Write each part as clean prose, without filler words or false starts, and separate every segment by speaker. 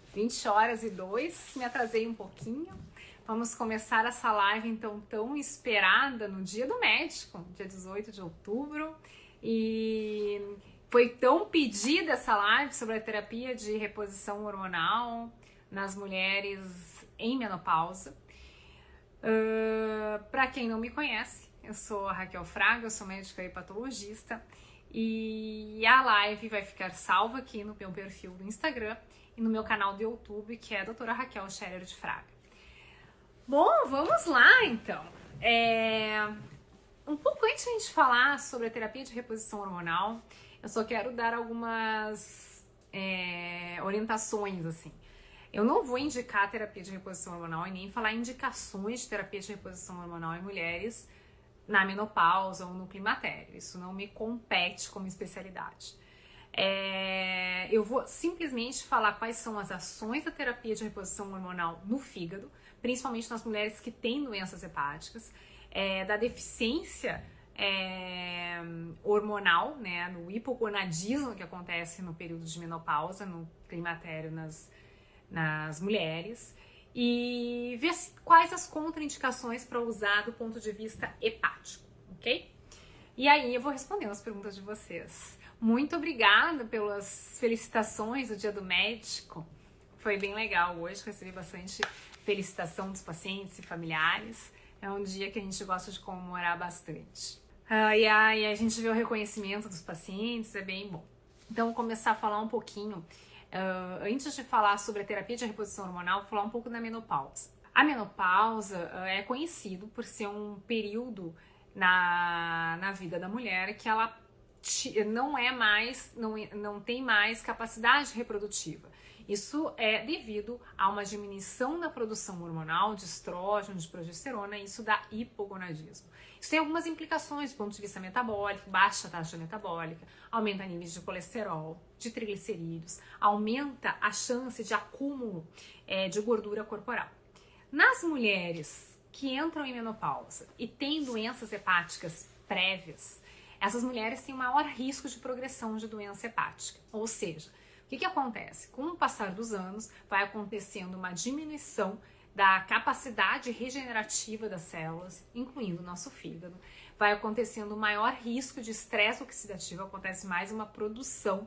Speaker 1: 20h02, me atrasei um pouquinho. Vamos começar essa live então tão esperada no Dia do Médico, dia 18 de outubro. E foi tão pedida essa live sobre a terapia de reposição hormonal nas mulheres em menopausa. Para quem não me conhece, eu sou a Raquel Fraga, eu sou médica e patologista. E a live vai ficar salva aqui no meu perfil do Instagram e no meu canal do YouTube, que é a doutora Raquel Scherer de Fraga. Bom, vamos lá então. Um pouco antes de a gente falar sobre a terapia de reposição hormonal, eu só quero dar algumas orientações, assim. Eu não vou indicar a terapia de reposição hormonal e nem falar indicações de terapia de reposição hormonal em mulheres na menopausa ou no climatério. Isso não me compete como especialidade. Eu vou simplesmente falar quais são as ações da terapia de reposição hormonal no fígado, principalmente nas mulheres que têm doenças hepáticas, da deficiência hormonal, né, no hipogonadismo que acontece no período de menopausa, no climatério nas mulheres, e ver quais as contraindicações para usar do ponto de vista hepático, ok? E aí eu vou respondendo as perguntas de vocês. Muito obrigada pelas felicitações do Dia do Médico. Foi bem legal hoje, recebi bastante felicitação dos pacientes e familiares. É um dia que a gente gosta de comemorar bastante. E a gente vê o reconhecimento dos pacientes, é bem bom. Então, vou começar a falar um pouquinho. Antes de falar sobre a terapia de reposição hormonal, vou falar um pouco da menopausa. A menopausa é conhecido por ser um período na vida da mulher que ela não tem mais capacidade reprodutiva. Isso é devido a uma diminuição na produção hormonal de estrógeno, de progesterona, e isso dá hipogonadismo. Isso tem algumas implicações do ponto de vista metabólico, baixa taxa metabólica, aumenta níveis de colesterol, de triglicerídeos, aumenta a chance de acúmulo de gordura corporal. Nas mulheres que entram em menopausa e têm doenças hepáticas prévias, essas mulheres têm maior risco de progressão de doença hepática. Ou seja, o que acontece? Com o passar dos anos, vai acontecendo uma diminuição da capacidade regenerativa das células, incluindo o nosso fígado. Vai acontecendo maior risco de estresse oxidativo, acontece mais uma produção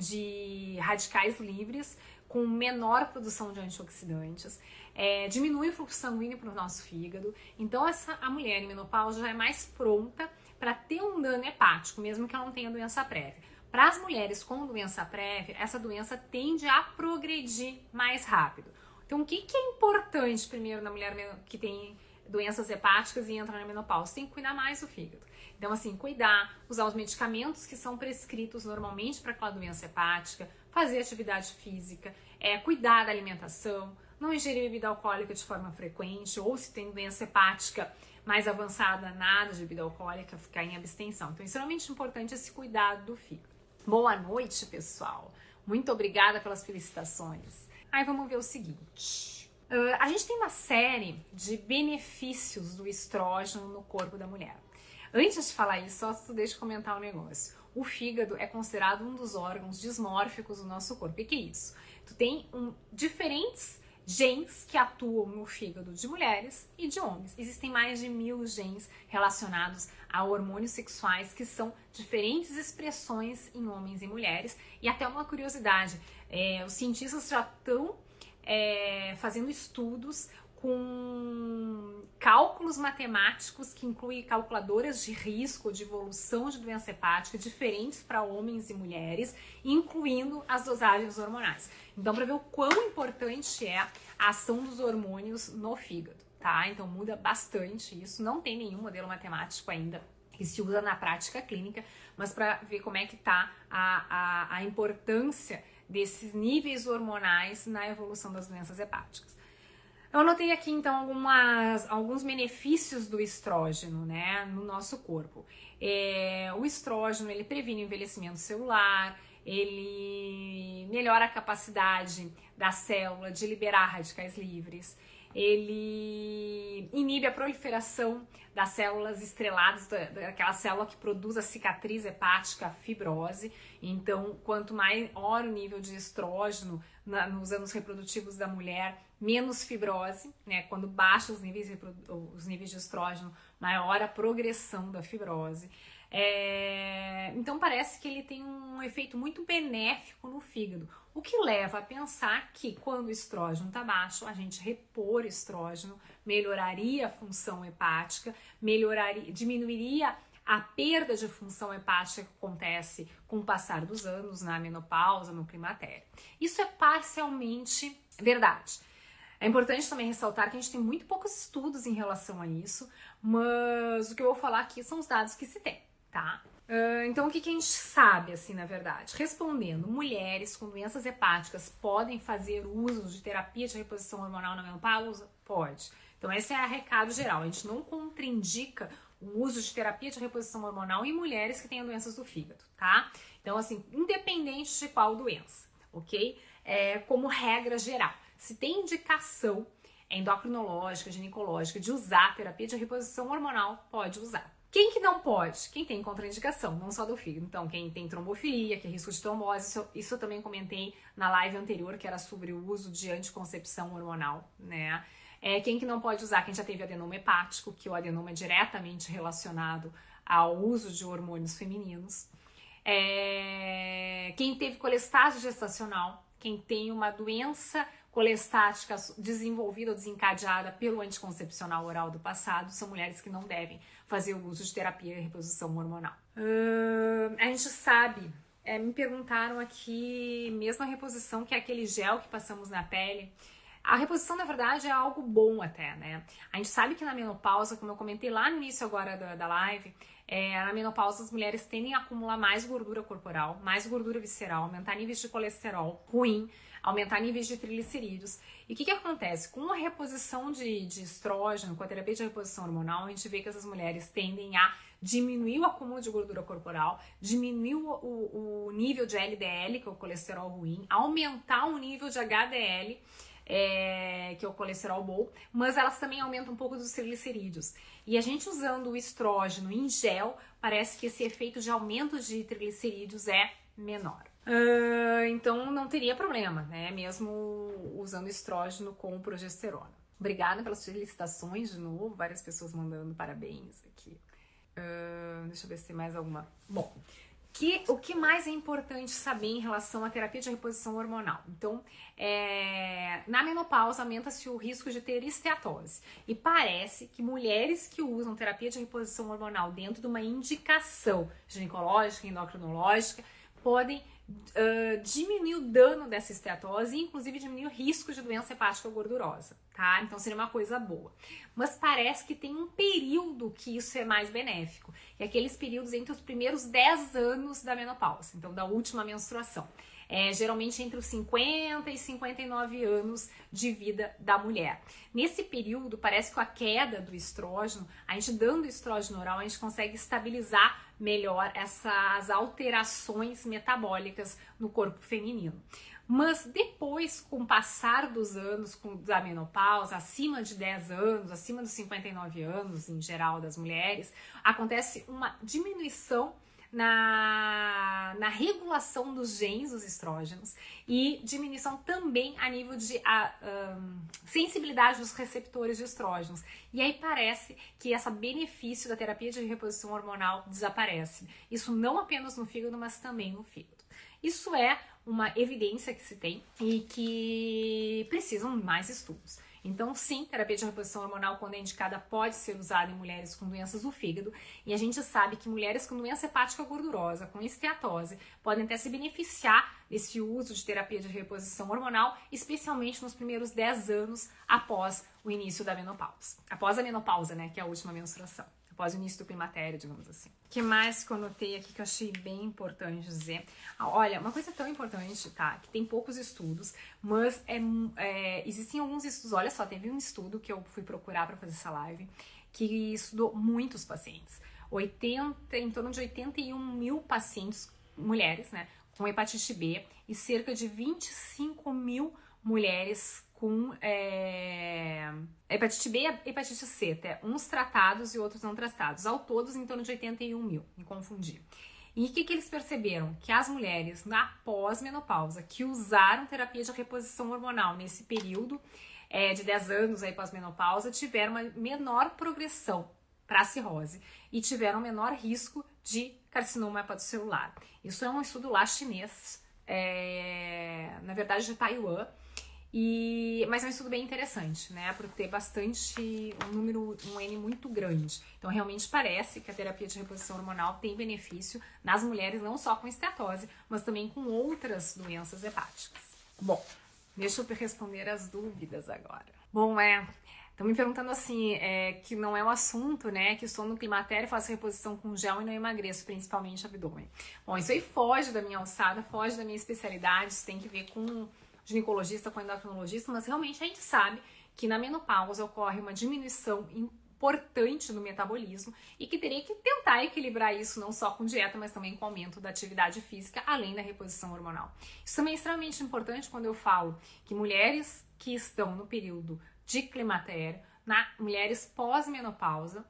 Speaker 1: de radicais livres, com menor produção de antioxidantes, diminui o fluxo sanguíneo para o nosso fígado. Então, a mulher em menopausa já é mais pronta para ter um dano hepático, mesmo que ela não tenha doença prévia. Para as mulheres com doença prévia, essa doença tende a progredir mais rápido. Então, o que é importante primeiro na mulher que tem doenças hepáticas e entra na menopausa? Tem que cuidar mais do fígado. Então, assim, cuidar, usar os medicamentos que são prescritos normalmente para aquela doença hepática, fazer atividade física, cuidar da alimentação, não ingerir bebida alcoólica de forma frequente, ou se tem doença hepática mais avançada, nada de bebida alcoólica, ficar em abstenção. Então, é extremamente importante esse cuidado do fígado. Boa noite, pessoal. Muito obrigada pelas felicitações. Aí vamos ver o seguinte. A gente tem uma série de benefícios do estrógeno no corpo da mulher. Antes de falar isso, só deixa eu comentar um negócio. O fígado é considerado um dos órgãos dismórficos do nosso corpo. O que é isso? Tu tem diferentes genes que atuam no fígado de mulheres e de homens. Existem mais de 1000 genes relacionados a hormônios sexuais que são diferentes expressões em homens e mulheres. E até uma curiosidade, os cientistas já estão fazendo estudos com cálculos matemáticos que incluem calculadoras de risco de evolução de doença hepática diferentes para homens e mulheres, incluindo as dosagens hormonais. Então, para ver o quão importante é a ação dos hormônios no fígado, tá? Então, muda bastante isso. Não tem nenhum modelo matemático ainda que se usa na prática clínica, mas para ver como é que tá a importância desses níveis hormonais na evolução das doenças hepáticas. Eu anotei aqui, então, alguns benefícios do estrógeno, né, no nosso corpo. O estrógeno, ele previne o envelhecimento celular, ele melhora a capacidade da célula de liberar radicais livres, ele inibe a proliferação das células estreladas, daquela célula que produz a cicatriz hepática, a fibrose. Então, quanto maior o nível de estrógeno nos anos reprodutivos da mulher, menos fibrose, né? Quando baixa os níveis de estrógeno, maior a progressão da fibrose. Então parece que ele tem um efeito muito benéfico no fígado, o que leva a pensar que quando o estrógeno está baixo, a gente repor estrógeno melhoraria a função hepática, diminuiria a perda de função hepática que acontece com o passar dos anos na menopausa, no climatério. Isso é parcialmente verdade. É importante também ressaltar que a gente tem muito poucos estudos em relação a isso, mas o que eu vou falar aqui são os dados que se tem, tá? Então, o que a gente sabe, assim, na verdade? Respondendo, mulheres com doenças hepáticas podem fazer uso de terapia de reposição hormonal na menopausa? Pode. Então, esse é o recado geral. A gente não contraindica o uso de terapia de reposição hormonal em mulheres que tenham doenças do fígado, tá? Então, assim, independente de qual doença, ok? Como regra geral. Se tem indicação endocrinológica, ginecológica de usar terapia de reposição hormonal, pode usar. Quem que não pode? Quem tem contraindicação, não só do fígado. Então, quem tem trombofilia, que é risco de trombose, isso eu também comentei na live anterior, que era sobre o uso de anticoncepção hormonal, né? Quem que não pode usar? Quem já teve adenoma hepático, que o adenoma é diretamente relacionado ao uso de hormônios femininos. Quem teve colestase gestacional, quem tem uma doença colestática desenvolvida ou desencadeada pelo anticoncepcional oral do passado, são mulheres que não devem fazer o uso de terapia de reposição hormonal. A gente sabe, me perguntaram aqui, mesmo a reposição, que é aquele gel que passamos na pele, a reposição, na verdade, é algo bom até, né? A gente sabe que na menopausa, como eu comentei lá no início agora da live, na menopausa as mulheres tendem a acumular mais gordura corporal, mais gordura visceral, aumentar níveis de colesterol ruim, aumentar níveis de triglicerídeos. E o que acontece? Com a reposição de estrógeno, com a terapia de reposição hormonal, a gente vê que essas mulheres tendem a diminuir o acúmulo de gordura corporal, diminuir o nível de LDL, que é o colesterol ruim, aumentar o nível de HDL, que é o colesterol bom, mas elas também aumentam um pouco dos triglicerídeos. E a gente usando o estrógeno em gel, parece que esse efeito de aumento de triglicerídeos é menor. Então não teria problema, né? Mesmo usando estrógeno com progesterona. Obrigada pelas felicitações de novo, várias pessoas mandando parabéns aqui. Deixa eu ver se tem mais alguma. Bom, o que mais é importante saber em relação à terapia de reposição hormonal? Então, na menopausa aumenta-se o risco de ter esteatose. E parece que mulheres que usam terapia de reposição hormonal dentro de uma indicação ginecológica, endocrinológica, podem diminuir o dano dessa esteatose e inclusive diminuir o risco de doença hepática gordurosa, tá? Então seria uma coisa boa. Mas parece que tem um período que isso é mais benéfico, que é aqueles períodos entre os primeiros 10 anos da menopausa, então da última menstruação. Geralmente entre os 50 e 59 anos de vida da mulher. Nesse período, parece que com a queda do estrógeno, a gente dando estrógeno oral, a gente consegue estabilizar melhor essas alterações metabólicas no corpo feminino. Mas depois, com o passar dos anos da menopausa, acima de 10 anos, acima dos 59 anos, em geral, das mulheres, acontece uma diminuição na regulação dos genes dos estrógenos e diminuição também a nível de sensibilidade dos receptores de estrógenos. E aí parece que esse benefício da terapia de reposição hormonal desaparece. Isso não apenas no fígado, mas também no fígado. Isso é uma evidência que se tem e que precisam de mais estudos. Então, sim, terapia de reposição hormonal, quando é indicada, pode ser usada em mulheres com doenças do fígado. E a gente sabe que mulheres com doença hepática gordurosa, com esteatose, podem até se beneficiar desse uso de terapia de reposição hormonal, especialmente nos primeiros 10 anos após o início da menopausa. Após a menopausa, né, que é a última menstruação. Após o início do climatério, digamos assim. O que mais que eu notei aqui que eu achei bem importante dizer? Olha, uma coisa tão importante, tá? Que tem poucos estudos, mas existem alguns estudos. Olha só, teve um estudo que eu fui procurar para fazer essa live, que estudou muitos pacientes. Em torno de 81 mil pacientes, mulheres, né? com hepatite B e cerca de 25 mil mulheres com hepatite B e hepatite C, uns tratados e outros não tratados. Ao todos, em torno de 81 mil, me confundi. E o que eles perceberam? Que as mulheres na pós-menopausa que usaram terapia de reposição hormonal nesse período de 10 anos aí pós-menopausa tiveram uma menor progressão para a cirrose e tiveram menor risco de carcinoma hepatocelular. Isso é um estudo lá chinês, na verdade de Taiwan, mas é um estudo bem interessante, né, por ter bastante, um N muito grande. Então realmente parece que a terapia de reposição hormonal tem benefício nas mulheres, não só com esteatose, mas também com outras doenças hepáticas. Bom, deixa eu responder as dúvidas agora. Bom, estão me perguntando assim, que não é o assunto, né, que estou no climatério, faço reposição com gel e não emagreço, principalmente abdômen. Bom, isso aí foge da minha alçada, foge da minha especialidade, isso tem que ver com ginecologista, com endocrinologista, mas realmente a gente sabe que na menopausa ocorre uma diminuição importante no metabolismo e que teria que tentar equilibrar isso não só com dieta, mas também com aumento da atividade física, além da reposição hormonal. Isso também é extremamente importante quando eu falo que mulheres que estão no período de climatério, mulheres pós-menopausa,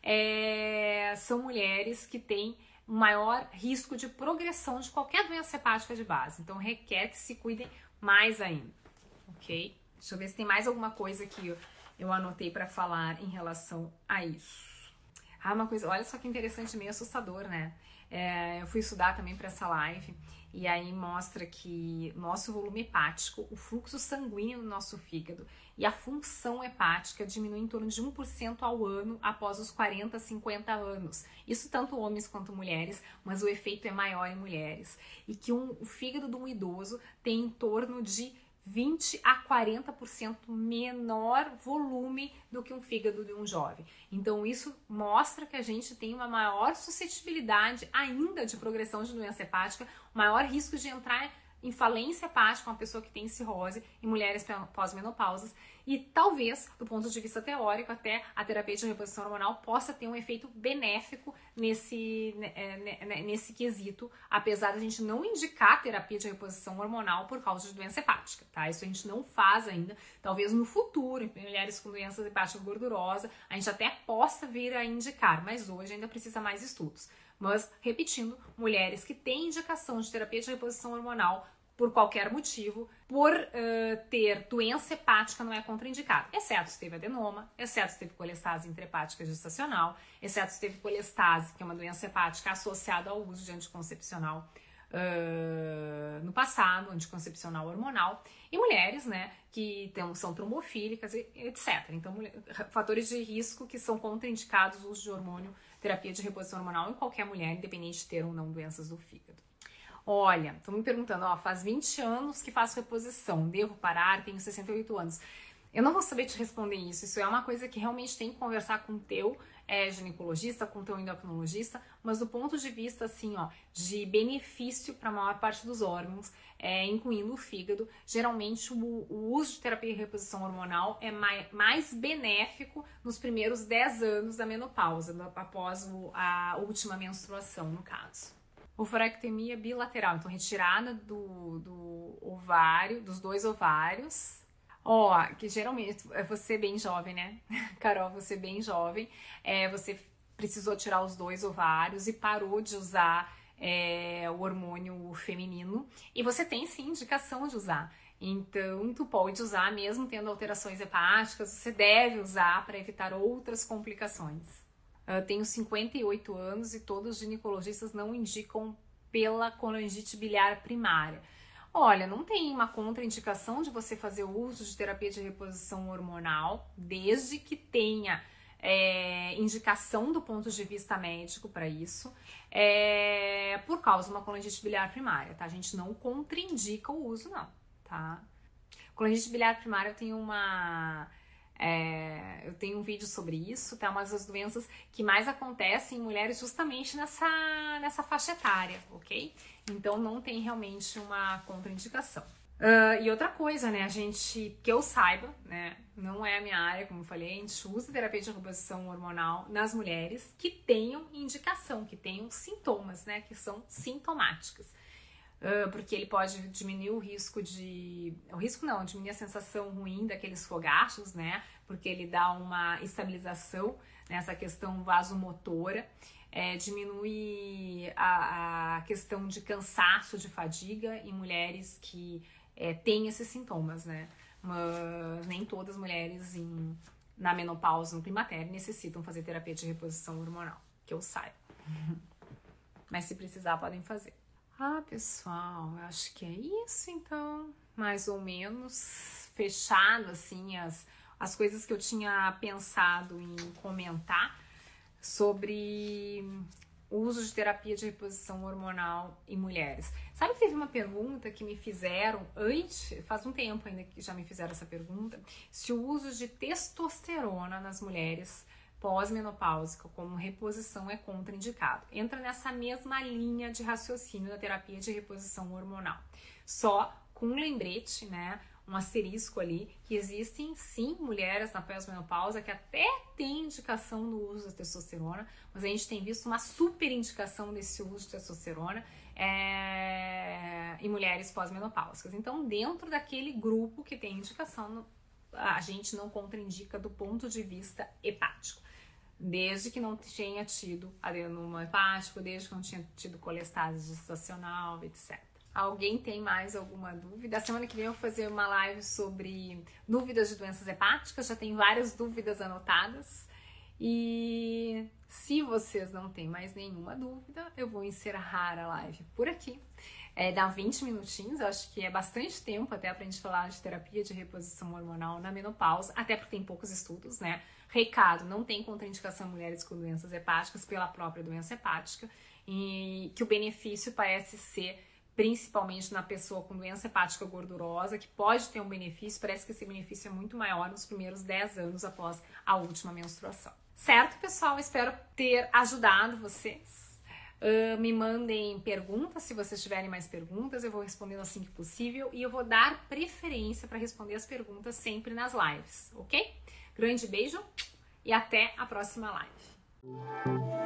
Speaker 1: são mulheres que têm um maior risco de progressão de qualquer doença hepática de base. Então requer que se cuidem mais ainda, ok? Deixa eu ver se tem mais alguma coisa que eu anotei para falar em relação a isso. Uma coisa, olha só que interessante, meio assustador, né? Eu fui estudar também para essa live e aí mostra que nosso volume hepático, o fluxo sanguíneo no nosso fígado e a função hepática diminui em torno de 1% ao ano após os 40, 50 anos. Isso tanto homens quanto mulheres, mas o efeito é maior em mulheres. E que o fígado de um idoso tem em torno de 20 a 40% menor volume do que um fígado de um jovem. Então isso mostra que a gente tem uma maior suscetibilidade ainda de progressão de doença hepática, maior risco de entrar em falência hepática, uma pessoa que tem cirrose em mulheres pós-menopausas, e talvez, do ponto de vista teórico, até a terapia de reposição hormonal possa ter um efeito benéfico nesse quesito, apesar de a gente não indicar terapia de reposição hormonal por causa de doença hepática, tá? Isso a gente não faz ainda. Talvez no futuro, em mulheres com doença hepática gordurosa, a gente até possa vir a indicar, mas hoje ainda precisa mais estudos. Mas, repetindo, mulheres que têm indicação de terapia de reposição hormonal por qualquer motivo, por ter doença hepática não é contraindicado, exceto se teve adenoma, exceto se teve colestase intrahepática gestacional, exceto se teve colestase, que é uma doença hepática associada ao uso de anticoncepcional no passado, anticoncepcional hormonal, e mulheres, né, que são trombofílicas, etc. Então, fatores de risco que são contraindicados o uso de hormônio, terapia de reposição hormonal em qualquer mulher, independente de ter ou não doenças do fígado. Olha, estão me perguntando, faz 20 anos que faço reposição, devo parar, tenho 68 anos. Eu não vou saber te responder isso é uma coisa que realmente tem que conversar com o teu ginecologista, com o teu endocrinologista, mas do ponto de vista, assim, de benefício para a maior parte dos órgãos, incluindo o fígado, geralmente o uso de terapia de reposição hormonal é mais benéfico nos primeiros 10 anos da menopausa, após a última menstruação, no caso. Ovarectomia bilateral, então retirada do ovário, dos 2 ovários. Que geralmente, você bem jovem, né? Carol, você bem jovem, você precisou tirar os 2 ovários e parou de usar o hormônio feminino. E você tem sim indicação de usar. Então, tu pode usar mesmo tendo alterações hepáticas, você deve usar para evitar outras complicações. Tenho 58 anos e todos os ginecologistas não indicam pela colangite biliar primária. Olha, não tem uma contraindicação de você fazer o uso de terapia de reposição hormonal, desde que tenha indicação do ponto de vista médico para isso, por causa de uma colangite biliar primária, tá? A gente não contraindica o uso, não, tá? Colangite biliar primária, eu tenho um vídeo sobre isso, tá? Uma das doenças que mais acontecem em mulheres justamente nessa faixa etária, ok? Então não tem realmente uma contraindicação. E outra coisa, né, que eu saiba, né, não é a minha área, como eu falei, a gente usa terapia de reposição hormonal nas mulheres que tenham indicação, que tenham sintomas, né, que são sintomáticas. porque ele pode diminuir diminuir a sensação ruim daqueles fogachos, né? Porque ele dá uma estabilização nessa questão vasomotora, diminui a questão de cansaço, de fadiga em mulheres que têm esses sintomas, né? Mas nem todas as mulheres na menopausa, no climatério, necessitam fazer terapia de reposição hormonal, que eu saiba. Mas se precisar, podem fazer. Pessoal, eu acho que é isso, então. Mais ou menos fechado, assim, as coisas que eu tinha pensado em comentar sobre o uso de terapia de reposição hormonal em mulheres. Sabe que teve uma pergunta que me fizeram faz um tempo ainda que já me fizeram essa pergunta, se o uso de testosterona nas mulheres pós-menopáusica como reposição é contraindicado. Entra nessa mesma linha de raciocínio da terapia de reposição hormonal. Só com um lembrete, né? Um asterisco ali, que existem sim mulheres na pós-menopausa que até têm indicação no uso da testosterona, mas a gente tem visto uma super indicação desse uso de testosterona em mulheres pós-menopáusicas. Então, dentro daquele grupo que tem indicação, a gente não contraindica do ponto de vista hepático. Desde que não tenha tido adenoma hepático, desde que não tenha tido colestase gestacional, etc. Alguém tem mais alguma dúvida? A semana que vem eu vou fazer uma live sobre dúvidas de doenças hepáticas, já tem várias dúvidas anotadas. E se vocês não têm mais nenhuma dúvida, eu vou encerrar a live por aqui. Dá 20 minutinhos, eu acho que é bastante tempo até pra gente falar de terapia de reposição hormonal na menopausa, até porque tem poucos estudos, né? Recado, não tem contraindicação em mulheres com doenças hepáticas pela própria doença hepática, e que o benefício parece ser principalmente na pessoa com doença hepática gordurosa, que pode ter um benefício, parece que esse benefício é muito maior nos primeiros 10 anos após a última menstruação. Certo, pessoal? Espero ter ajudado vocês. Me mandem perguntas, se vocês tiverem mais perguntas, eu vou respondendo assim que possível, e eu vou dar preferência para responder as perguntas sempre nas lives, ok? Grande beijo e até a próxima live.